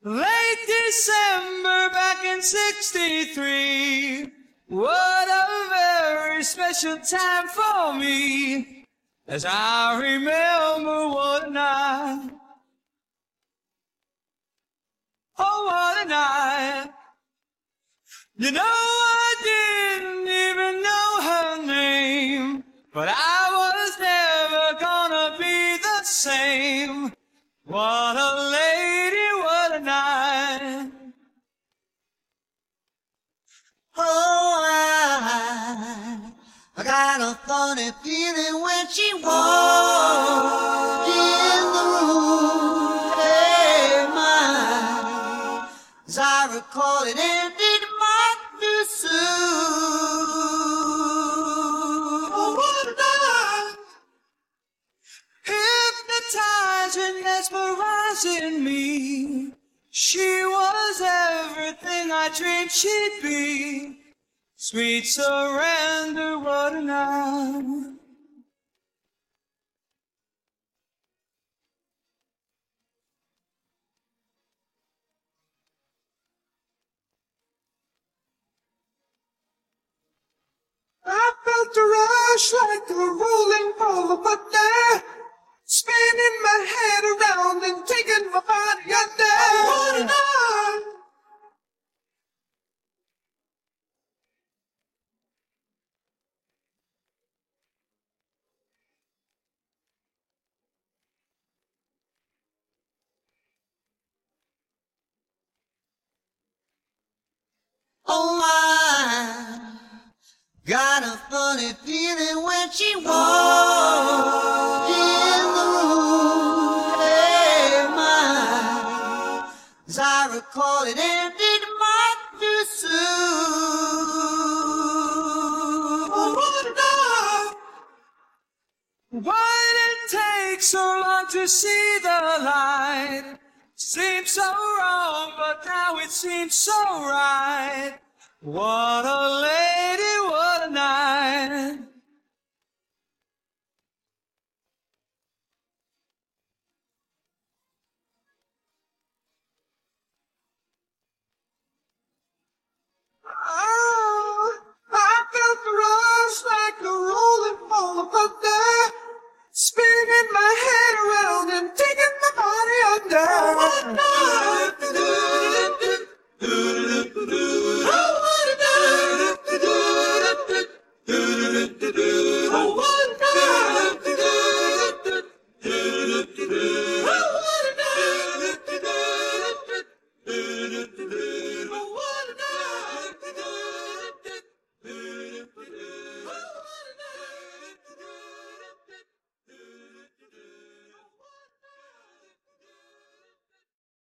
Late December back in '63. What a very special time for me, as I remember what a night. Oh, what a night. You know, I didn't even know her name, but I was never gonna be the same. What a lady, what a night. Oh, I got a funny feeling when she walked in the room. Hey, my, as I recall it ended much too soon. Oh, what a night. Hypnotizing, mesmerizing me. She was everything I dreamed she'd be. Sweet surrender, what a night. I felt a rush like a rolling ball of thunder, spinning my head around and taking my body under. Oh, what a night. Oh, my, got a funny feeling when she walked in the room. Hey, my, as I recall it ended much too soon. Oh, what a night. Why did it take so long to see the light? Seems so wrong, but now it seems so right. What a lady, what a night.